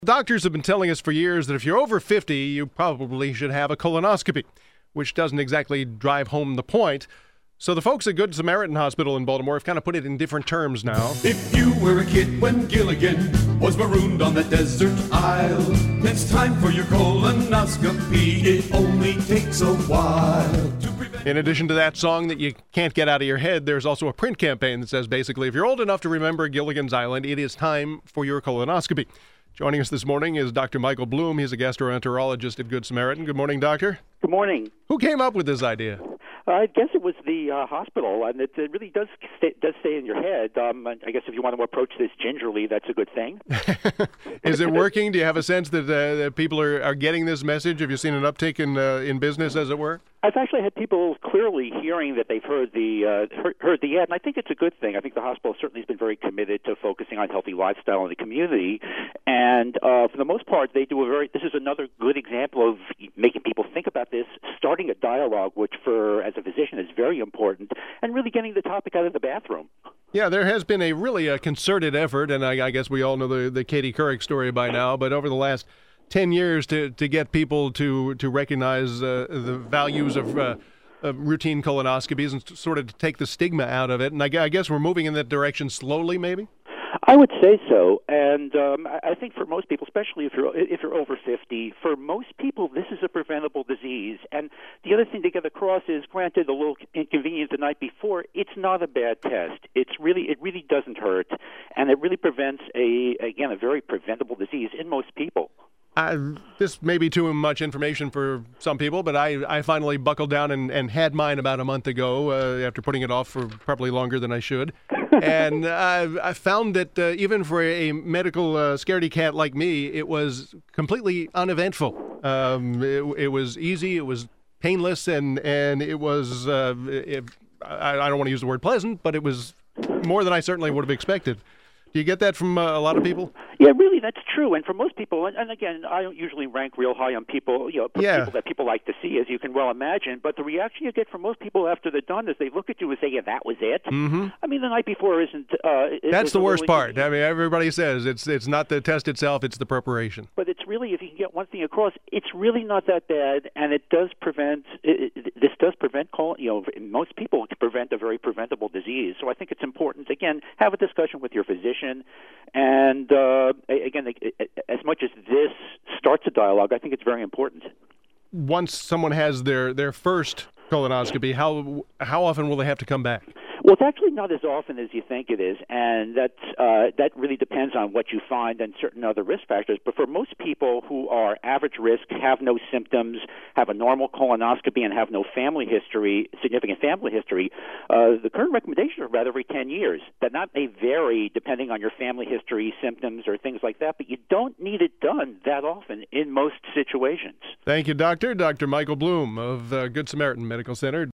Doctors have been telling us for years that if you're over 50, you probably should have a colonoscopy, which doesn't exactly drive home the point. So the folks at Good Samaritan Hospital in Baltimore have kind of put it in different terms now. If you were a kid when Gilligan was marooned on the desert isle, it's time for your colonoscopy. It only takes a while. In addition to that song that you can't get out of your head, there's also a print campaign that says basically, if you're old enough to remember Gilligan's Island, it is time for your colonoscopy. Joining us this morning is Dr. Michael Bloom. He's a gastroenterologist at Good Samaritan. Good morning, doctor. Good morning. Who came up with this idea? I guess it was the hospital, and it really does stay in your head. I guess if you want to approach this gingerly, that's a good thing. Is it working? Do you have a sense that people are getting this message? Have you seen an uptick in business, as it were? I've actually had people clearly hearing that they've heard the ad, and I think it's a good thing. I think the hospital certainly has been very committed to focusing on healthy lifestyle in the community, and for the most part, they do this is another good example of making people think about this, starting a dialogue, which as a physician is very important, and really getting the topic out of the bathroom. Yeah, there has been a really concerted effort, and I guess we all know the Katie Couric story by now, but over the last 10 years to get people to recognize the values of routine colonoscopies and sort of to take the stigma out of it. And I guess we're moving in that direction slowly, maybe? I would say so, and I think for most people, especially if you're over 50, for most people this is a preventable disease. And the other thing to get across is, granted, a little inconvenient the night before, it's not a bad test. It really doesn't hurt, and it really prevents a very preventable disease in most people. This may be too much information for some people, but I finally buckled down and had mine about a month ago after putting it off for probably longer than I should. And I found that even for a medical scaredy cat like me, it was completely uneventful. It was easy, it was painless, and it was, I don't want to use the word pleasant, but it was more than I certainly would have expected. Do you get that from a lot of people? Yeah, really, that's true. And for most people, and again, I don't usually rank real high on people, people that people like to see, as you can well imagine. But the reaction you get from most people after they're done is they look at you and say, "Yeah, that was it." Mm-hmm. I mean, the night before isn't. That's the worst part. I mean, everybody says it's not the test itself; it's the preparation. But it's really, if you can get one thing across, it's really not that bad, and it does prevent. This does prevent most people to prevent a very preventable disease. So I think it's important. Again, have a discussion with your physician. And again, as much as this starts a dialogue, I think it's very important. Once someone has their first colonoscopy, how often will they have to come back? Well, it's actually not as often as you think it is, and that really depends on what you find and certain other risk factors. But for most people who are average risk, have no symptoms, have a normal colonoscopy, and have no significant family history, the current recommendations are about every 10 years. That may vary depending on your family history, symptoms, or things like that, but you don't need it done that often in most situations. Thank you, Doctor. Dr. Michael Bloom of Good Samaritan Medical Center.